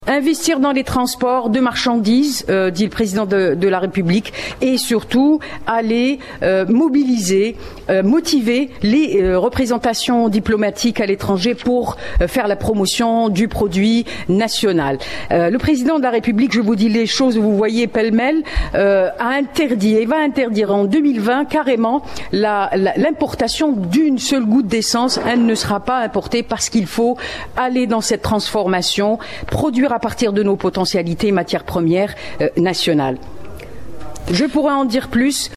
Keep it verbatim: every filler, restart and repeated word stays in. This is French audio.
Investir dans les transports de marchandises, euh, dit le président de, de la République, et surtout aller euh, mobiliser, euh, motiver les euh, représentations diplomatiques à l'étranger pour euh, faire la promotion du produit national. Euh, le président de la République, je vous dis les choses, vous voyez pêle-mêle, euh, a interdit et va interdire en deux mille vingt carrément la, la, l'importation d'une seule goutte d'essence. Elle ne sera pas importée parce qu'il faut aller dans cette transformation, produire à partir de nos potentialités matières premières euh, nationales. Je pourrais en dire plus.